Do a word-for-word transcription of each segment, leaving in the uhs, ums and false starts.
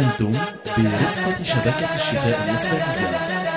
أنتم برفقة شبكة الشفاء الإسلامية.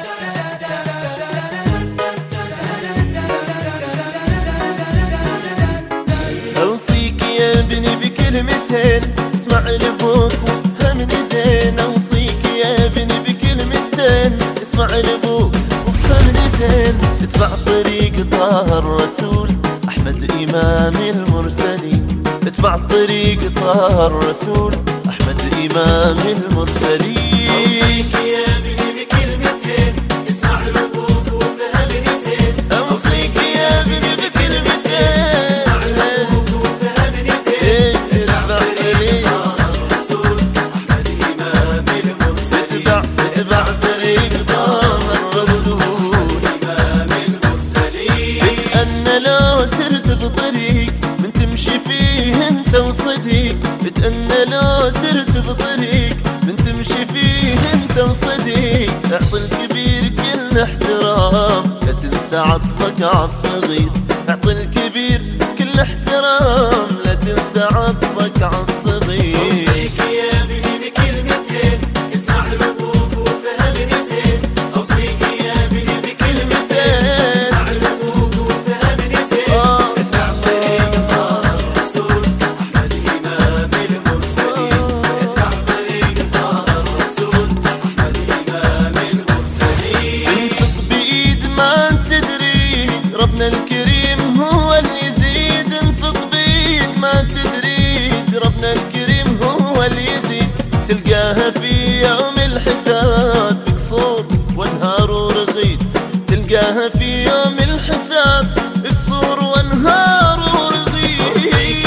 أوصيك يا ابني بكلمتين، اسمع لأبوك وافهمني زين. أوصيك يا ابني بكلمتين، اسمع لأبوك وافهمني زين. اتبع طريق طه الرسول أحمد إمام المرسلين. اتبع طريق طه الرسول أحمد إمام المرسلين. أوصيك يا ابني بكلمتين، اسمع لأبوك وافهمني زين. أوصيك يا ابني بكلمتين، اسمع لأبوك وافهمني زين. اتبع طريق الرسول أحمد إمام المرسلين. اتبع اتبع طريق طه الرسول إمام المرسلين. اتأنى لو سرت بطريق من تمشي فيه انت وصديق. اتأنى لو سرت بطريق من تمشي فيه انت وصديق. اعطي الكبير كل احترام، لا تنسى عطفك عالصغير. اعطي الكبير كل احترام، لا تنسى عطفك عالصغير. أوصيك يا ابني بكلمتين، اسمع لأبوك وافهمني زين. أوصيك يا ابني بكلمتين، اسمع لأبوك وافهمني زين. اتبع طريق طه الرسول أحمد إمام المرسلين. اتبع طريق طه الرسول أحمد إمام المرسلين. انفق بإيد ما تدري، ربنا الكريم هو اللي يزيد. انفق بإيد ما تدري، ربنا الكريم هو اللي يزيد. تلقاها في يوم الحساب بقصور وانهار ورغيد. تلقاها في يوم الحساب بقصور وانهار ورغيد.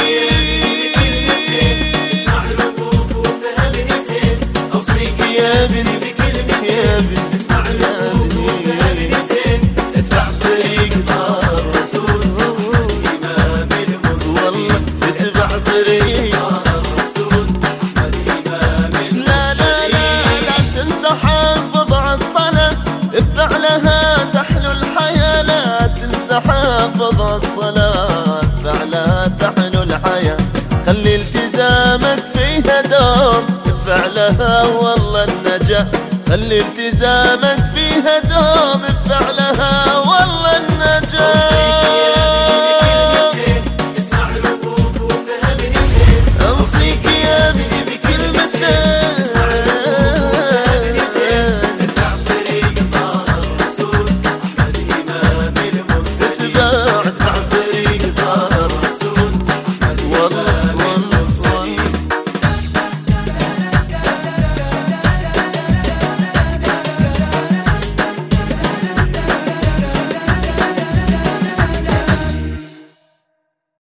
اسمع لأبوك وافهمني زين. أوصيك يا ابني بكلمتين، يا ابني اسمع لأبوك وافهمني زين. اتبع طريق طه الرسول إمام المرسلين. والله اتبع طريق طه الرسول أحمد إمام لا لا لا لا تنسى حافظ عالصلاة، بفعلها تحلو الحياة. لا تنسى حافظ عالصلاة، بفعلها تحلو الحياة. خلي التزامك فيها دوم، بفعلها والله النجاة. خلي التزامك فيها دوم، بفعلها والله النجاة. اسمع لأبوك وافهمني زين. أوصيك